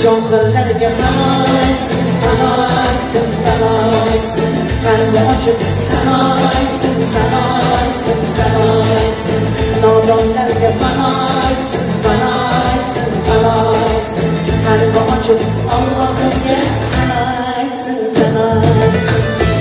Johillarga sanoysin, sanoysin, sanoysin, qalbi ochib sanoysin, sanoysin, sanoysin, nodonlarga sanoysin, sanoysin, sanoysin, qalbi ochib Allohimga sanoysin, sanoysin.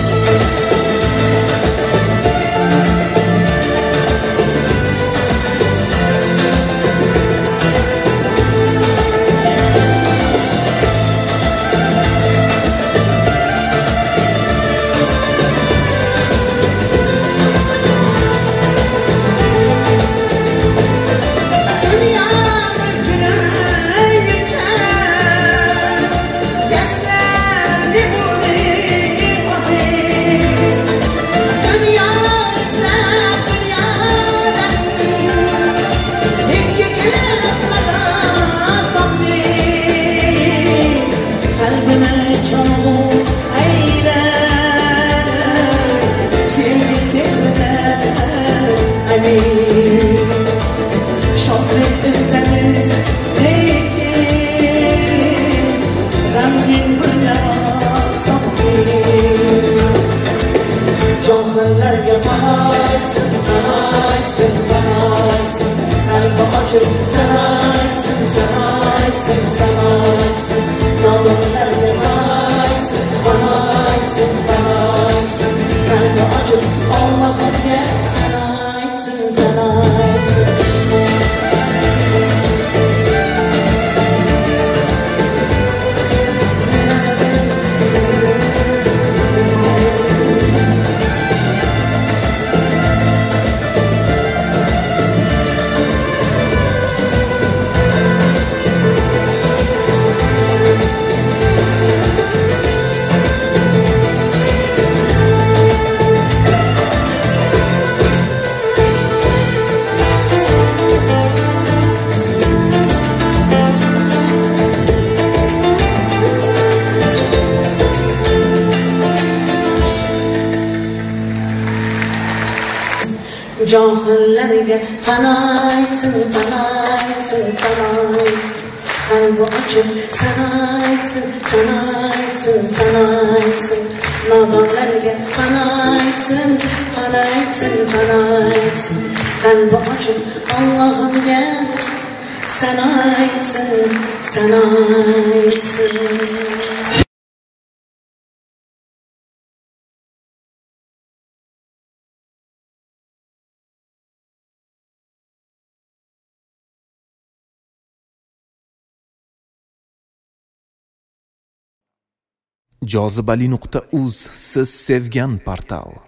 Johillarga sanoysin, sanoysin, sanoysin, qalbi ochib sanoysin, sanoysin, sanoysin, nodonlarga sanoysin, sanoysin, sanoysin, qalbi ochib Allohimga sanoysin, sanoysin. Johillarga sanoysin, sanoysin, sanoysin, qalbi ochib sanoysin, sanoysin, sanoysin, nodonlarga sanoysin, sanoysin, sanoysin, qalbi ochib Allohimga sanoysin, sanoysin. Jozibali.uz siz sevgan portal.